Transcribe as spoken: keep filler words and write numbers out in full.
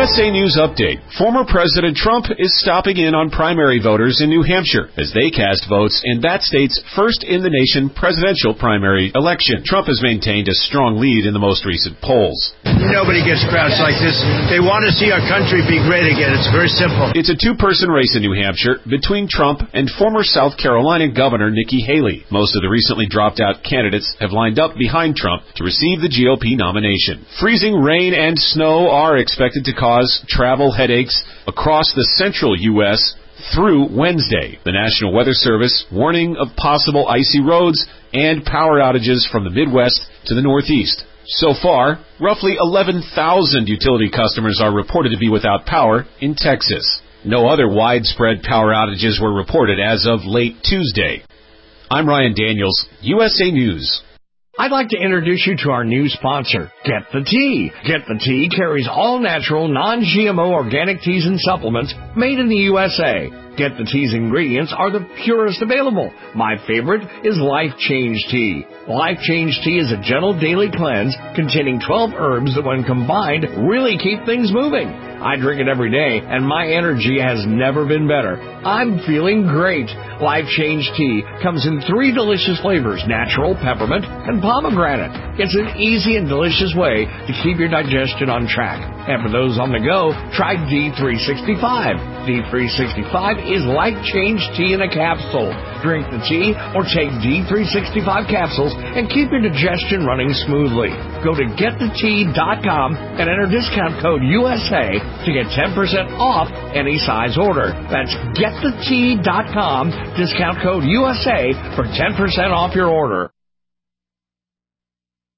S A News Update. Former President Trump is stopping in on primary voters in New Hampshire as they cast votes in that state's first-in-the-nation presidential primary election. Trump has maintained a strong lead in the most recent polls. Nobody gets crowds like this. They want to see our country be great again. It's very simple. It's a two-person race in New Hampshire between Trump and former South Carolina Governor Nikki Haley. Most of the recently dropped-out candidates have lined up behind Trump to receive the G O P nomination. Freezing rain and snow are expected to cause travel headaches across the central U S through Wednesday. The National Weather Service warning of possible icy roads and power outages from the Midwest to the Northeast. So far, roughly eleven thousand utility customers are reported to be without power in Texas. No other widespread power outages were reported as of late Tuesday. I'm Ryan Daniels, U S A News. I'd like to introduce you to our new sponsor, Get the Tea. Get the Tea carries all natural, non-G M O organic teas and supplements made in the U S A. Get the Tea's ingredients are the purest available. My favorite is Life Change Tea. Life Change Tea is a gentle daily cleanse containing twelve herbs that when combined really keep things moving. I drink it every day and my energy has never been better. I'm feeling great. Life Change Tea comes in three delicious flavors, natural, peppermint, and pomegranate. It's an easy and delicious way to keep your digestion on track. And for those on the go, try D three sixty-five. D three sixty-five is Life Change Tea in a capsule. Drink the tea or take D three sixty-five capsules and keep your digestion running smoothly. Go to get the tea dot com and enter discount code U S A to get ten percent off any size order. That's get the tea dot com, discount code U S A for ten percent off your order.